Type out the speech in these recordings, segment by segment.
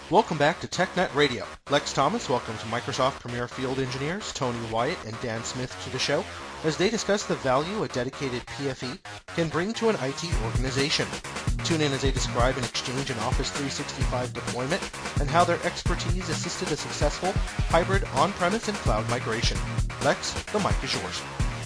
Welcome back to TechNet Radio. Lex Thomas welcomes Microsoft Premier Field Engineers Tony Wyatt and Dan Smith to the show as they discuss the value a dedicated PFE can bring to an IT organization. Tune in as they describe an Exchange and Office 365 deployment and how their expertise assisted a successful hybrid on-premise and cloud migration. Lex, the mic is yours.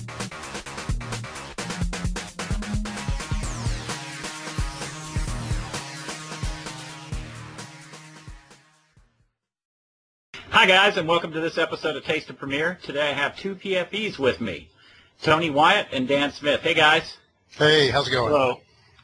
Hi guys, and welcome to this episode of Taste of Premier. Today I have two PFEs with me, Tony Wyatt and Dan Smith. Hey guys. Hey, how's it going? Hello.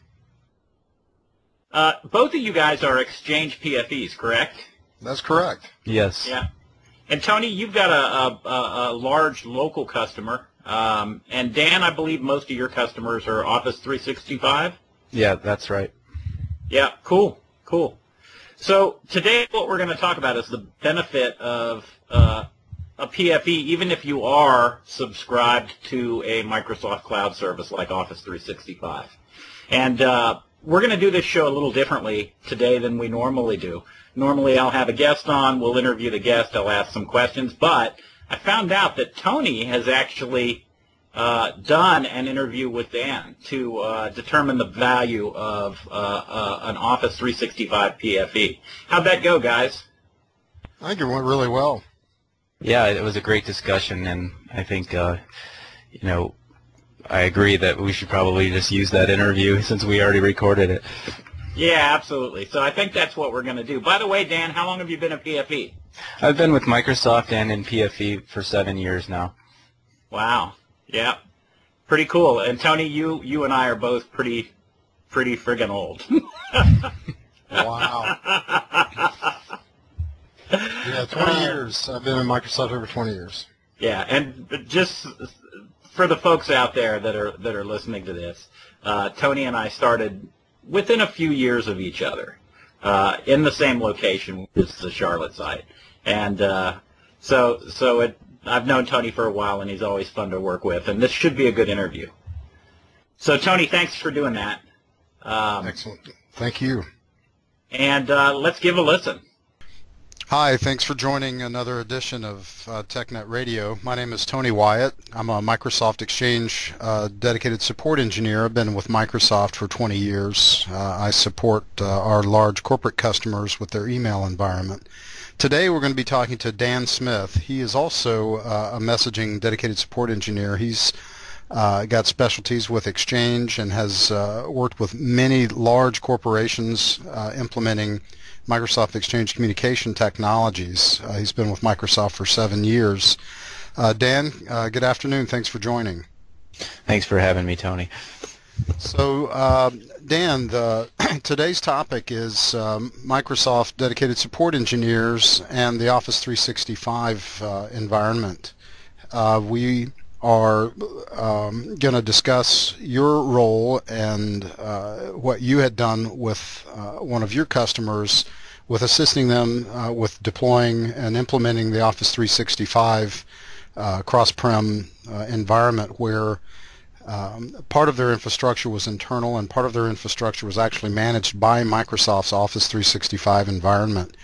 Both of you guys are Exchange PFEs, correct? That's correct. Yes. Yeah. And Tony, you've got a large local customer, and Dan, I believe most of your customers are Office 365? Yeah, that's right. Yeah, cool. So today what we're going to talk about is the benefit of a PFE, even if you are subscribed to a Microsoft Cloud service like Office 365. And we're going to do this show a little differently today than we normally do. Normally I'll have a guest on, we'll interview the guest, I'll ask some questions, but I found out that Tony has actually done an interview with Dan to determine the value of an Office 365 PFE. How'd that go, guys? I think it went really well. Yeah, it was a great discussion, and I think, I agree that we should probably just use that interview since we already recorded it. Yeah, absolutely. So I think that's what we're going to do. By the way, Dan, how long have you been a PFE? I've been with Microsoft and in PFE for 7 years now. Wow. Yeah. Pretty cool. And Tony, you and I are both pretty friggin' old. Wow. Yeah, 20 years. I've been in Microsoft over 20 years. Yeah, and just for the folks out there that are listening to this, Tony and I started within a few years of each other in the same location, which is the Charlotte site. And I've known Tony for a while, and he's always fun to work with, and this should be a good interview. So, Tony, thanks for doing that. Excellent. Thank you. And let's give a listen. Hi, thanks for joining another edition of TechNet Radio. My name is Tony Wyatt. I'm a Microsoft Exchange dedicated support engineer. I've been with Microsoft for 20 years. I support our large corporate customers with their email environment. Today we're going to be talking to Dan Smith. He is also a messaging dedicated support engineer. He's got specialties with Exchange and has worked with many large corporations implementing Microsoft Exchange communication technologies. He's been with Microsoft for 7 years. Dan, good afternoon. Thanks for joining. Thanks for having me, Tony. So, Dan, today's topic is Microsoft dedicated support engineers and the Office 365 environment. We are going to discuss your role and what you had done with one of your customers with assisting them with deploying and implementing the Office 365 cross-prem environment where part of their infrastructure was internal and part of their infrastructure was actually managed by Microsoft's Office 365 environment.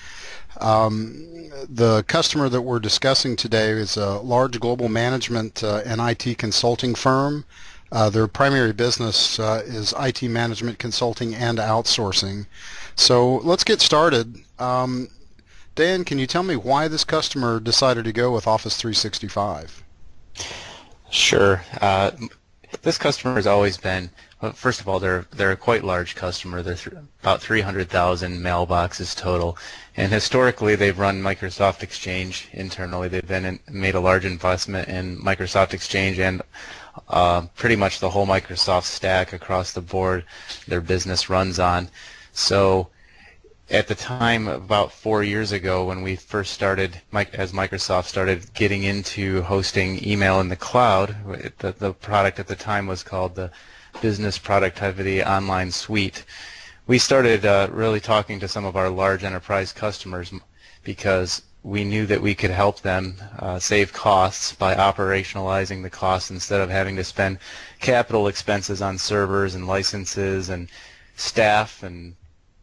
The customer that we're discussing today is a large global management and IT consulting firm. Their primary business is IT management consulting and outsourcing. So let's get started. Dan, can you tell me why this customer decided to go with Office 365? Sure. This customer has always been, well, first of all, they're a quite large customer. There's about 300,000 mailboxes total, and historically they've run Microsoft Exchange internally. They've made a large investment in Microsoft Exchange and pretty much the whole Microsoft stack across the board their business runs on. So at the time, about 4 years ago, when we first started, as Microsoft started getting into hosting email in the cloud, the product at the time was called the Business Productivity Online Suite. We started really talking to some of our large enterprise customers because we knew that we could help them save costs by operationalizing the costs instead of having to spend capital expenses on servers and licenses and staff and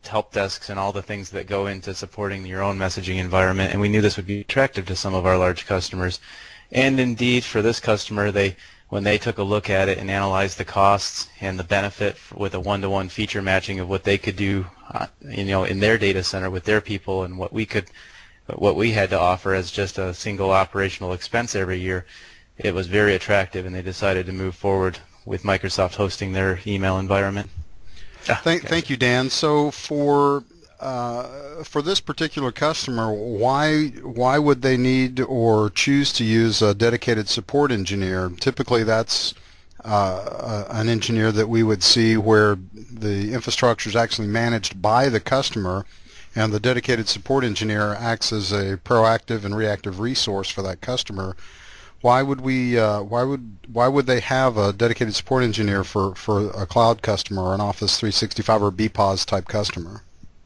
help desks and all the things that go into supporting your own messaging environment, and we knew this would be attractive to some of our large customers. And indeed, for this customer, when they took a look at it and analyzed the costs and the benefit with a one-to-one feature matching of what they could do, in their data center with their people, and what we had to offer as just a single operational expense every year, it was very attractive, and they decided to move forward with Microsoft hosting their email environment. Thank you, Dan. So for this particular customer, why would they need or choose to use a dedicated support engineer? Typically, that's an engineer that we would see where the infrastructure is actually managed by the customer, and the dedicated support engineer acts as a proactive and reactive resource for that customer. Why would they have a dedicated support engineer for a cloud customer or an Office 365 or BPOS type customer?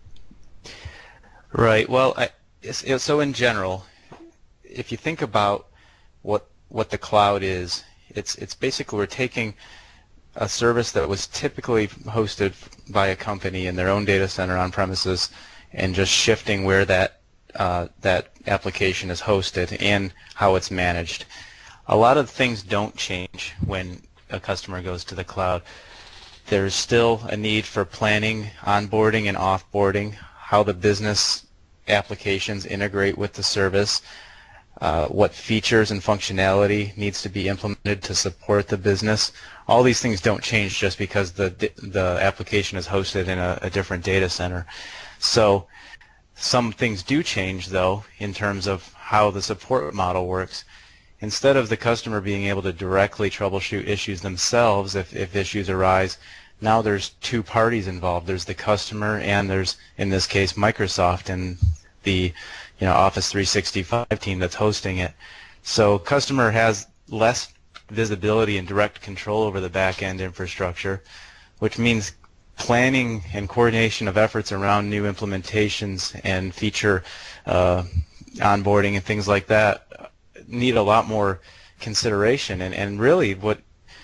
Right. Well, so in general, if you think about what the cloud is, it's basically we're taking a service that was typically hosted by a company in their own data center on premises and just shifting where that application is hosted and how it's managed. A lot of things don't change when a customer goes to the cloud. There's still a need for planning, onboarding, and offboarding, how the business applications integrate with the service, what features and functionality needs to be implemented to support the business. All these things don't change just because the application is hosted in a different data center. So some things do change, though, in terms of how the support model works. Instead of the customer being able to directly troubleshoot issues themselves if issues arise, now there's two parties involved. There's the customer and there's, in this case, Microsoft and the Office 365 team that's hosting it. So customer has less visibility and direct control over the back-end infrastructure, which means planning and coordination of efforts around new implementations and feature onboarding and things like that need a lot more consideration. And really what,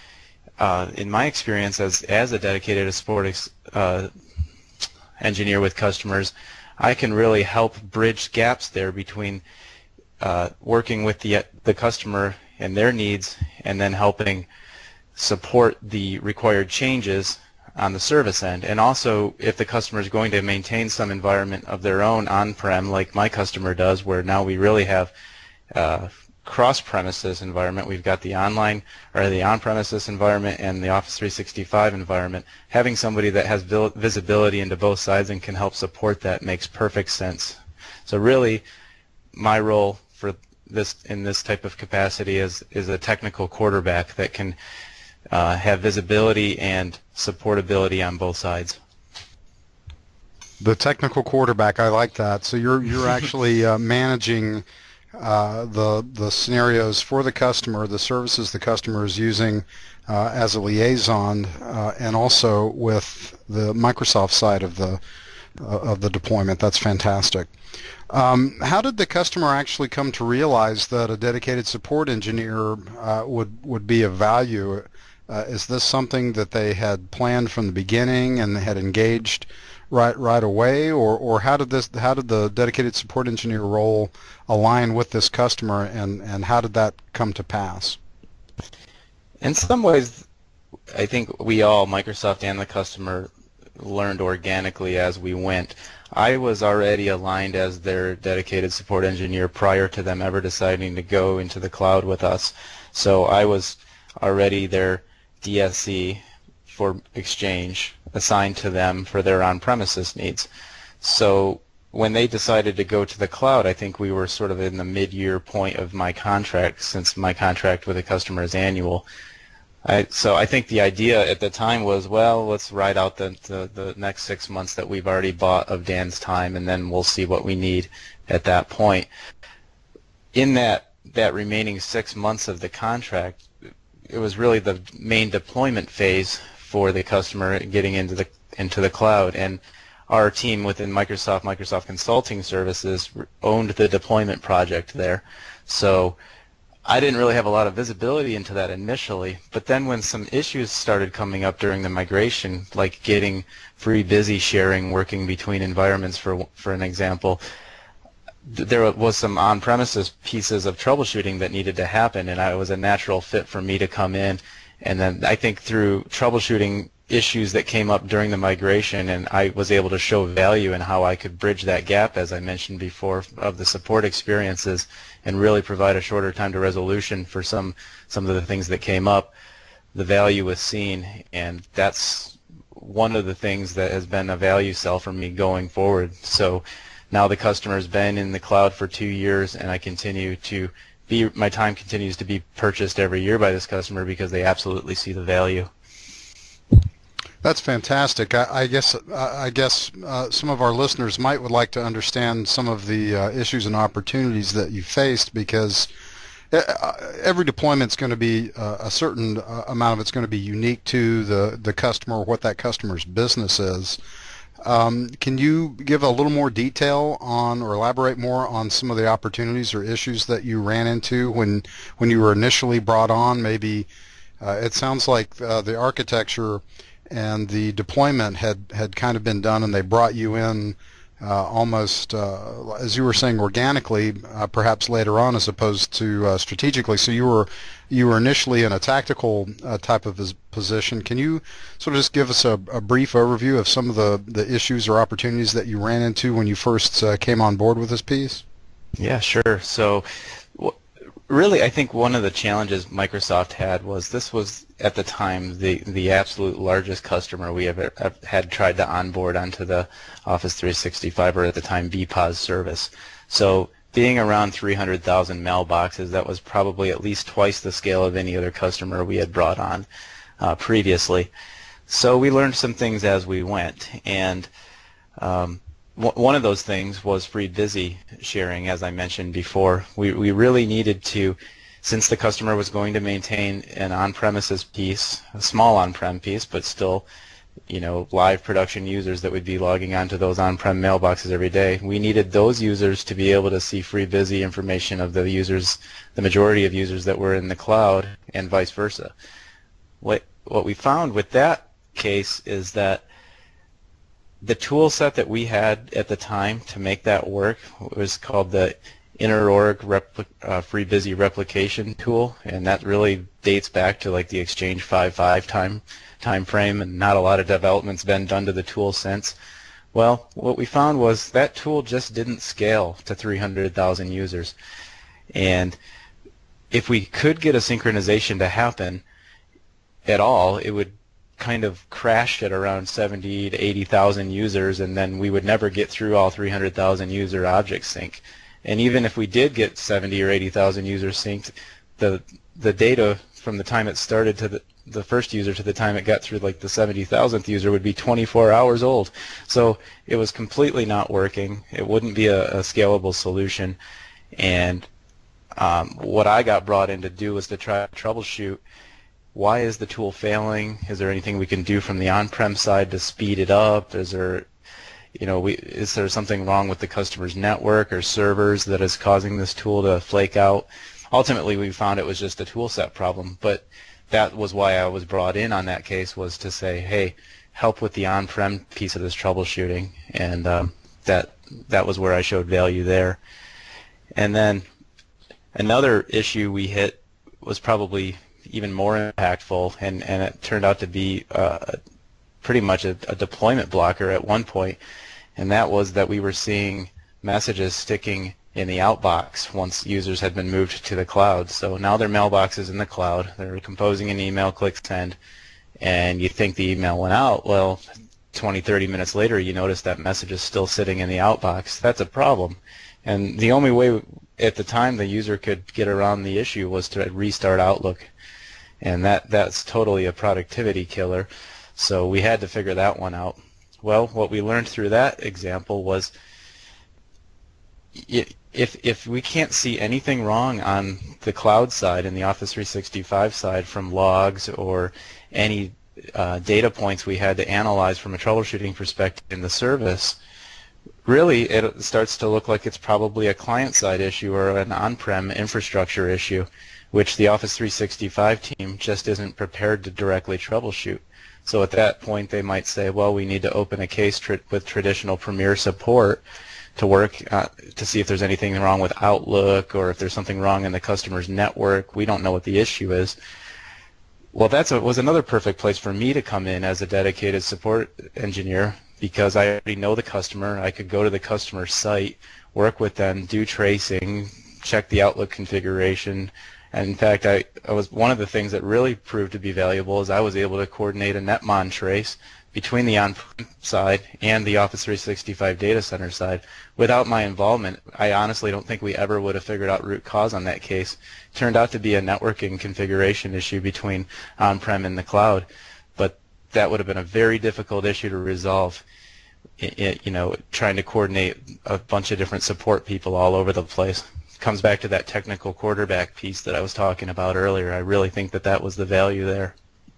in my experience as a dedicated support engineer with customers, I can really help bridge gaps there between working with the customer and their needs and then helping support the required changes on the service end. And also, if the customer is going to maintain some environment of their own on-prem, like my customer does, where now we really have cross-premises environment. We've got the online or the on-premises environment and the Office 365 environment. Having somebody that has visibility into both sides and can help support that makes perfect sense. So really, my role for this in this type of capacity is a technical quarterback that can have visibility and supportability on both sides. The technical quarterback, I like that. So you're actually managing the scenarios for the customer, the services the customer is using as a liaison, and also with the Microsoft side of the deployment. That's fantastic. How did the customer actually come to realize that a dedicated support engineer would be of value? Is this something that they had planned from the beginning and had engaged right away, or how did the dedicated support engineer role align with this customer, and how did that come to pass? In some ways, I think we all, Microsoft and the customer, learned organically as we went. I was already aligned as their dedicated support engineer prior to them ever deciding to go into the cloud with us. So I was already their DSC for Exchange, assigned to them for their on-premises needs. So when they decided to go to the cloud, I think we were sort of in the mid-year point of my contract, since my contract with the customer is annual. So I think the idea at the time was, well, let's ride out the next 6 months that we've already bought of Dan's time, and then we'll see what we need at that point. In that remaining 6 months of the contract, it was really the main deployment phase for the customer getting into the cloud, and our team within Microsoft Consulting Services owned the deployment project there. So I didn't really have a lot of visibility into that initially, but then when some issues started coming up during the migration, like getting FreeBusy sharing working between environments, for an example, there was some on-premises pieces of troubleshooting that needed to happen, and it was a natural fit for me to come in. And then I think through troubleshooting issues that came up during the migration, and I was able to show value in how I could bridge that gap, as I mentioned before, of the support experiences, and really provide a shorter time to resolution for some of the things that came up. The value was seen, and that's one of the things that has been a value sell for me going forward. So now the customer's been in the cloud for 2 years, and my time continues to be purchased every year by this customer because they absolutely see the value. That's fantastic. I guess some of our listeners would like to understand some of the issues and opportunities that you faced, because every deployment is going to be a certain amount of it's going to be unique to the customer or what that customer's business is. Can you give a little more detail on, or elaborate more on, some of the opportunities or issues that you ran into when you were initially brought on? Maybe it sounds like the architecture and the deployment had kind of been done, and they brought you in almost, as you were saying, organically, perhaps later on, as opposed to strategically. So you were initially in a tactical type of position. Can you sort of just give us a brief overview of some of the issues or opportunities that you ran into when you first came on board with this piece? Yeah, sure. So really, I think one of the challenges Microsoft had was this was, at the time, the absolute largest customer we ever had tried to onboard onto the Office 365, or at the time BPOS service. So being around 300,000 mailboxes, that was probably at least twice the scale of any other customer we had brought on previously. So we learned some things as we went, and one of those things was FreeBusy sharing, as I mentioned before. We really needed to, since the customer was going to maintain an on-premises piece, a small on-prem piece, but still, live production users that would be logging onto those on-prem mailboxes every day, we needed those users to be able to see FreeBusy information of the users, the majority of users that were in the cloud, and vice versa. What we found with that case is that the tool set that we had at the time to make that work was called the Interorg FreeBusy replication tool, and that really dates back to like the Exchange 5.5 time frame, and not a lot of development's been done to the tool since. Well, what we found was that tool just didn't scale to 300,000 users, and if we could get a synchronization to happen at all, it would kind of crash at around 70 to 80,000 users, and then we would never get through all 300,000 user object sync. And even if we did get 70 or 80,000 users synced, the data from the time it started to the first user to the time it got through like the 70,000th user would be 24 hours old. So it was completely not working. It wouldn't be a scalable solution. And what I got brought in to do was to try to troubleshoot, why is the tool failing? Is there anything we can do from the on-prem side to speed it up? Is there something wrong with the customer's network or servers that is causing this tool to flake out? Ultimately, we found it was just a tool set problem, but that was why I was brought in on that case, was to say, hey, help with the on-prem piece of this troubleshooting, and that was where I showed value there. And then another issue we hit was probably even more impactful, and it turned out to be pretty much a deployment blocker at one point, and that was that we were seeing messages sticking in the outbox once users had been moved to the cloud. So now their mailbox is in the cloud, they're composing an email, click send, and you think the email went out. Well, 20, 30 minutes later, you notice that message is still sitting in the outbox. That's a problem. And the only way at the time the user could get around the issue was to restart Outlook. And that's totally a productivity killer. So we had to figure that one out. Well, what we learned through that example was if we can't see anything wrong on the cloud side and the Office 365 side from logs or any data points we had to analyze from a troubleshooting perspective in the service, really it starts to look like it's probably a client-side issue or an on-prem infrastructure issue, which the Office 365 team just isn't prepared to directly troubleshoot. So at that point, they might say, well, we need to open a case with traditional Premier support to work to see if there's anything wrong with Outlook or if there's something wrong in the customer's network. We don't know what the issue is. Well, that was another perfect place for me to come in as a dedicated support engineer, because I already know the customer. I could go to the customer site, work with them, do tracing, check the Outlook configuration. And in fact, I was one of the things that really proved to be valuable is I was able to coordinate a Netmon trace between the on-prem side and the Office 365 data center side. Without my involvement, I honestly don't think we ever would have figured out root cause on that case. It turned out to be a networking configuration issue between on-prem and the cloud, but that would have been a very difficult issue to resolve. Trying to coordinate a bunch of different support people all over the place. It comes back to that technical quarterback piece that I was talking about earlier. I really think that was the value there.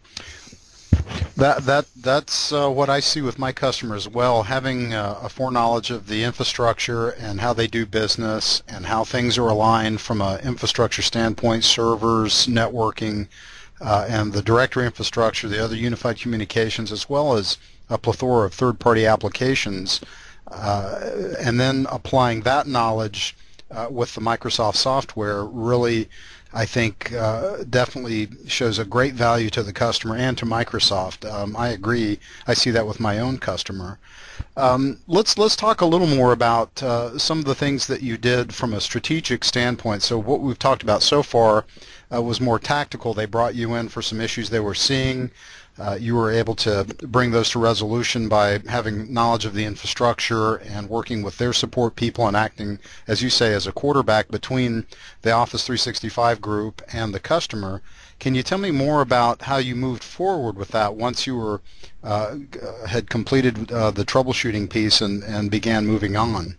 That's what I see with my customers as well, having a foreknowledge of the infrastructure and how they do business and how things are aligned from an infrastructure standpoint, servers, networking, and the directory infrastructure, the other unified communications, as well as a plethora of third-party applications, and then applying that knowledge with the Microsoft software really, I think, definitely shows a great value to the customer and to Microsoft. I agree. I see that with my own customer. Let's talk a little more about some of the things that you did from a strategic standpoint. So what we've talked about so far was more tactical. They brought you in for some issues they were seeing. You were able to bring those to resolution by having knowledge of the infrastructure and working with their support people and acting, as you say, as a quarterback between the Office 365 group and the customer. Can you tell me more about how you moved forward with that once you were had completed the troubleshooting piece and began moving on?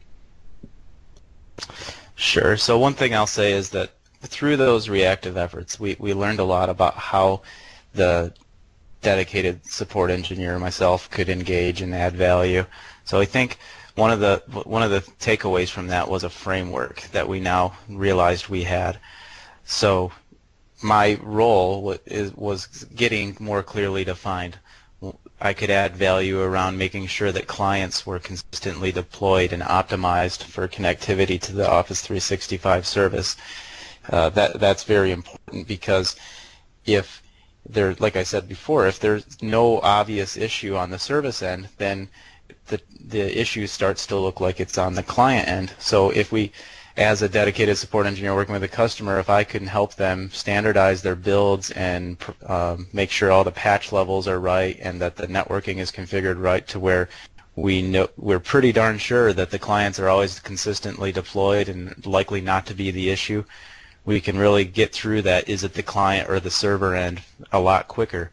Sure. So one thing I'll say is that through those reactive efforts, we learned a lot about how the dedicated support engineer myself could engage and add value. So I think one of the takeaways from that was a framework that we now realized we had. So my role was getting more clearly defined. I could add value around making sure that clients were consistently deployed and optimized for connectivity to the Office 365 service. That's very important, because if there, like I said before, if there's no obvious issue on the service end, then the issue starts to look like it's on the client end. So if we, as a dedicated support engineer working with a customer, if I can help them standardize their builds and make sure all the patch levels are right and that the networking is configured right to where we're pretty darn sure that the clients are always consistently deployed and likely not to be the issue, we can really get through that is it the client or the server end a lot quicker.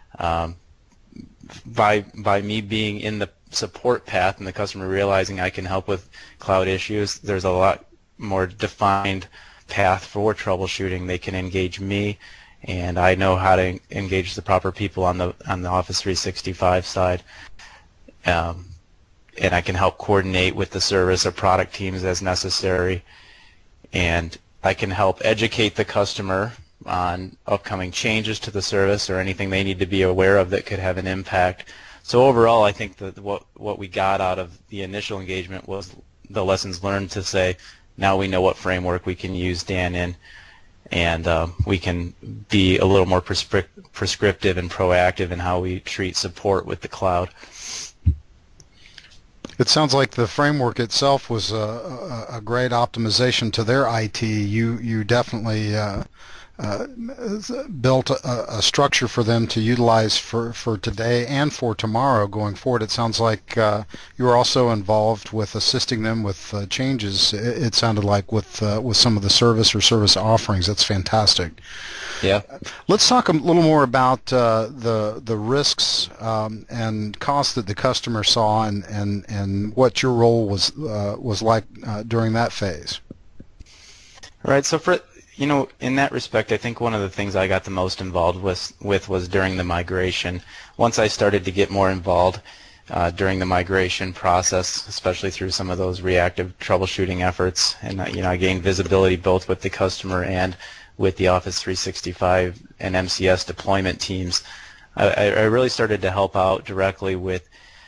By me being in the support path and the customer realizing I can help with cloud issues, there's a lot more defined path for troubleshooting. They can engage me, and I know how to engage the proper people on the Office 365 side, and I can help coordinate with the service or product teams as necessary, and I can help educate the customer on upcoming changes to the service or anything they need to be aware of that could have an impact. So overall, I think that what we got out of the initial engagement was the lessons learned to say, now we know what framework we can use Dan in, and we can be a little more prescriptive and proactive in how we treat support with the cloud. It sounds like the framework itself was a great optimization to their IT. You definitely built a structure for them to utilize for today and for tomorrow going forward. It sounds like you were also involved with assisting them with changes. It sounded like with some of the service or service offerings. That's fantastic. Yeah. Let's talk a little more about the risks and costs that the customer saw and what your role was like during that phase. Right. So in that respect, I think one of the things I got the most involved with was during the migration. Once I started to get more involved, during the migration process, especially through some of those reactive troubleshooting efforts. And I gained visibility both with the customer and with the Office 365 and MCS deployment teams. I really started to help out directly with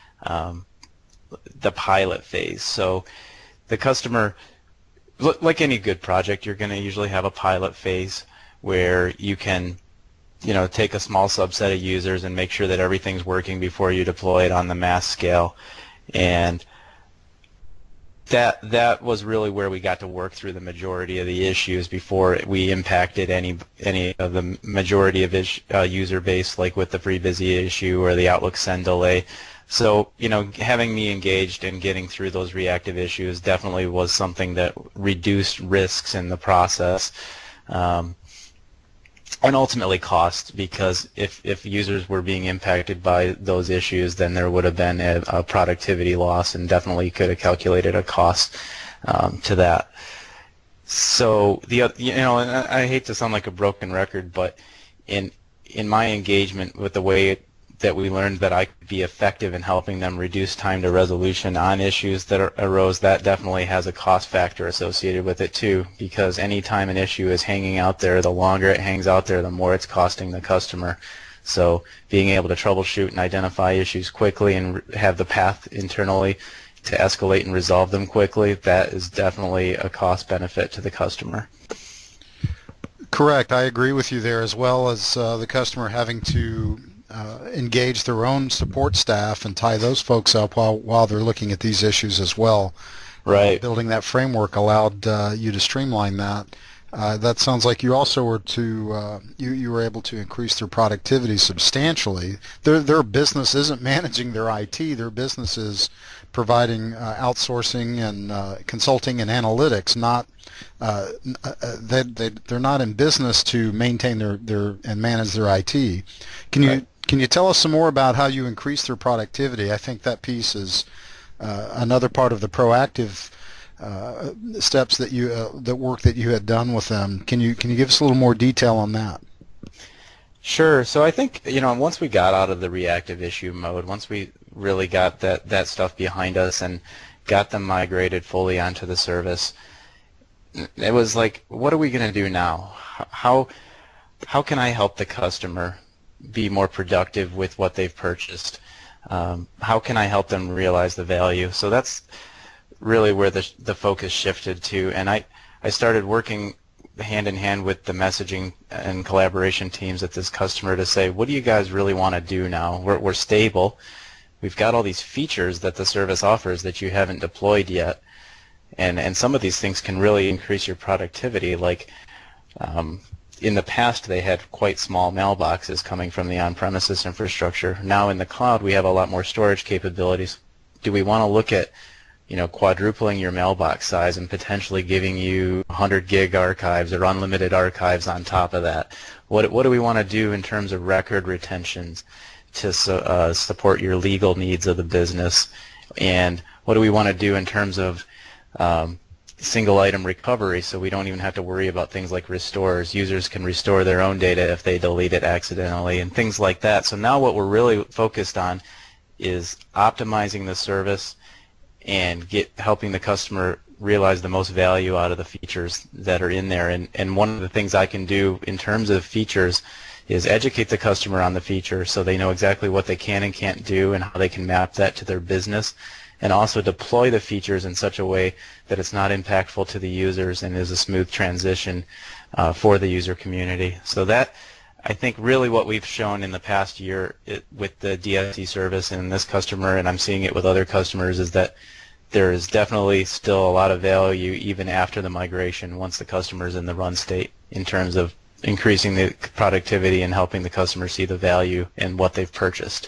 the pilot phase. So the customer, like any good project, you're going to usually have a pilot phase where you can take a small subset of users and make sure that everything's working before you deploy it on the mass scale. And that was really where we got to work through the majority of the issues before we impacted any of the majority of user base, like with the FreeBusy issue or the Outlook send delay. So having me engaged in getting through those reactive issues definitely was something that reduced risks in the process. And ultimately cost, because if users were being impacted by those issues, then there would have been a productivity loss, and definitely could have calculated a cost to that. So and I hate to sound like a broken record, but in my engagement with the way that we learned that I could be effective in helping them reduce time to resolution on issues that arose, that definitely has a cost factor associated with it too, because any time an issue is hanging out there, the longer it hangs out there, the more it's costing the customer. So being able to troubleshoot and identify issues quickly and have the path internally to escalate and resolve them quickly, that is definitely a cost benefit to the customer. Correct. I agree with you there, as well as the customer having to engage their own support staff and tie those folks up while they're looking at these issues as well. Right. Building that framework allowed you to streamline that. That sounds like you also were you were able to increase their productivity substantially. Their business isn't managing their IT. Their business is providing outsourcing and consulting and analytics. They're not in business to maintain their and manage their IT. Can you tell us some more about how you increase their productivity? I think that piece is another part of the proactive steps that the work that you had done with them. Can you give us a little more detail on that? Sure. So I think once we got out of the reactive issue mode, once we really got that stuff behind us and got them migrated fully onto the service, it was like, what are we going to do now? How can I help the customer be more productive with what they've purchased? How can I help them realize the value? So that's really where the focus shifted to, and I started working hand in hand with the messaging and collaboration teams at this customer to say, what do you guys really want to do now? We're stable. We've got all these features that the service offers that you haven't deployed yet, and some of these things can really increase your productivity. Like in the past, they had quite small mailboxes coming from the on-premises infrastructure. Now in the cloud, we have a lot more storage capabilities. Do we want to look at quadrupling your mailbox size and potentially giving you 100 gig archives or unlimited archives on top of that? What do we want to do in terms of record retentions to support your legal needs of the business? And what do we want to do in terms of single item recovery, so we don't even have to worry about things like restores? Users can restore their own data if they delete it accidentally and things like that. So now what we're really focused on is optimizing the service and helping the customer realize the most value out of the features that are in there. And one of the things I can do in terms of features is educate the customer on the feature so they know exactly what they can and can't do and how they can map that to their business, and also deploy the features in such a way that it's not impactful to the users and is a smooth transition for the user community. So that, I think, really what we've shown in the past year with the DSC service and this customer, and I'm seeing it with other customers, is that there is definitely still a lot of value even after the migration once the customer is in the run state, in terms of increasing the productivity and helping the customer see the value in what they've purchased.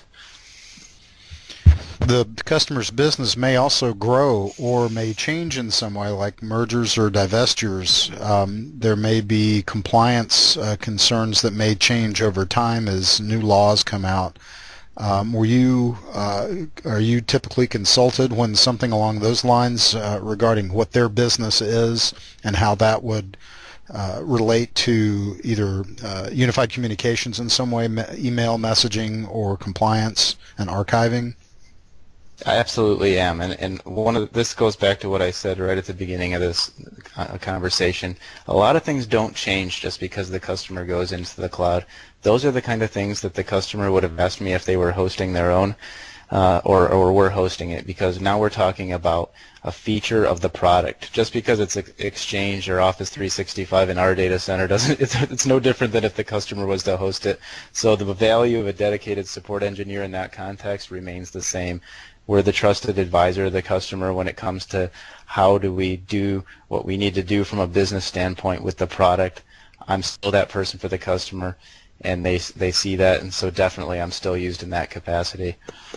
The customer's business may also grow or may change in some way, like mergers or divestitures. There may be compliance concerns that may change over time as new laws come out. Are you typically consulted when something along those lines regarding what their business is and how that would relate to either unified communications in some way, email, messaging, or compliance and archiving? I absolutely am, and this goes back to what I said right at the beginning of this conversation. A lot of things don't change just because the customer goes into the cloud. Those are the kind of things that the customer would have asked me if they were hosting their own, or were hosting it, because now we're talking about a feature of the product. Just because it's Exchange or Office 365 in our data center doesn't, it's no different than if the customer was to host it. So the value of a dedicated support engineer in that context remains the same. We're the trusted advisor of the customer when it comes to how do we do what we need to do from a business standpoint with the product. I'm still that person for the customer, and they see that, and so definitely I'm still used in that capacity.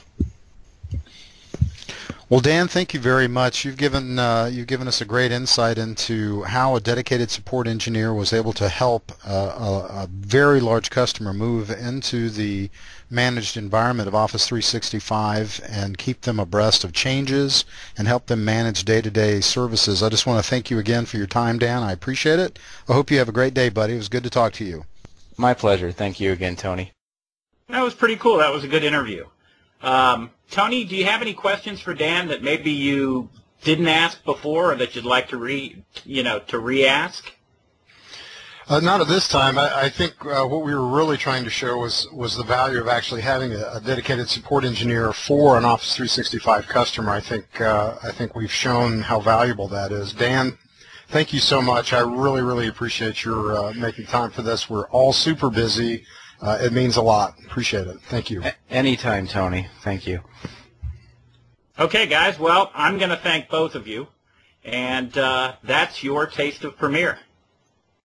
Well, Dan, thank you very much. You've given us a great insight into how a dedicated support engineer was able to help a very large customer move into the managed environment of Office 365 and keep them abreast of changes and help them manage day-to-day services. I just want to thank you again for your time, Dan. I appreciate it. I hope you have a great day, buddy. It was good to talk to you. My pleasure. Thank you again, Tony. That was pretty cool. That was a good interview. Tony, do you have any questions for Dan that maybe you didn't ask before, or that you'd like to re-ask? Not at this time. I think what we were really trying to show was the value of actually having a dedicated support engineer for an Office 365 customer. I think we've shown how valuable that is. Dan, thank you so much. I really, really appreciate your making time for this. We're all super busy. It means a lot. Appreciate it. Thank you. Anytime, Tony. Thank you. Okay, guys. Well, I'm going to thank both of you, and that's your Taste of Premier.